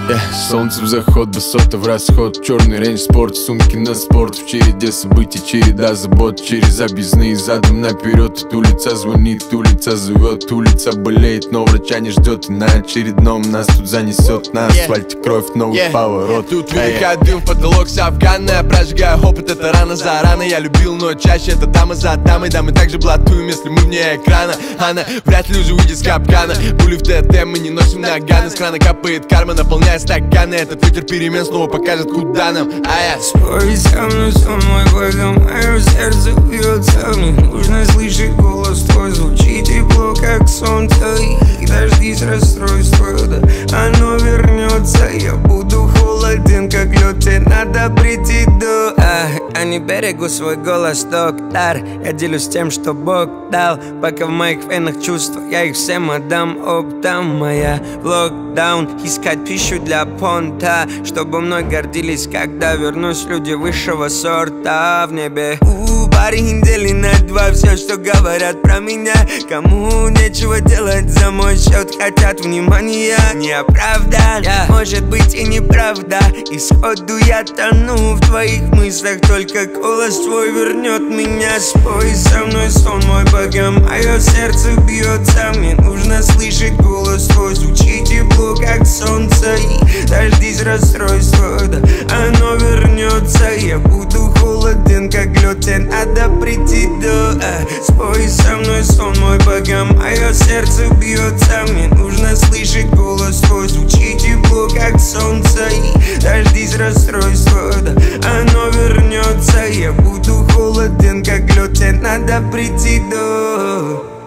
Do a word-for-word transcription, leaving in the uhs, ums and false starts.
Yeah, солнце в заход, высота в расход. Черный рейндж спорт, сумки на спорт. В череде событий, череда забот. Через объездные задом наперед. Улица звонит, улица зовет. Улица болеет, но врача не ждет. И на очередном нас тут занесет. На асфальте кровь, новый yeah. поворот. yeah. Тут выдыхает дым в потолок с Афгана. Прожигаю опыт, это рано за рано. Я любил, но чаще это дама за дамой. Да, мы также блатуем, если мы вне экрана. Она вряд ли уже выйдет с капкана. Пули в ТТ мы не носим наганы. С крана капает карма, наполняя стаканы. Этот ветер перемен снова покажет, куда нам. А я спой со мной, сон мой богом, мое сердце бьется. Мне нужно слышать голос твой, звучит тепло, как солнце. И дождись расстройства, да оно вернется. Я буду холоден, как лед, тебе надо прийти до а, а не берегу свой голос, доктор. Я делюсь тем, что Бог дал. Пока в моих венах чувства, я их всем отдам оптом. Моя в локдаун, искать пищу для понта, чтобы мной гордились, когда вернусь люди высшего сорта в небе. У парень дели на два все, что говорят про меня. Кому нечего делать за мой счет, хотят внимания. Не оправдан, yeah. может быть и неправда. Исходу я тону в твоих мыслях, только голос твой вернет меня. Спой со мной, сон мой богом, мое сердце бьется. Мне нужно слышать голос твой, звучит тепло, как солнце. И дождись расстройства, да оно вернется. Я буду холоден, как лед, тебе надо прийти до а, спой со мной, сон мой богом, мое сердце бьется. Мне нужно слышать голос твой, звучит тепло, как солнце. И дождись расстройства, да оно вернется. Я буду холоден, как лед, тебе надо прийти до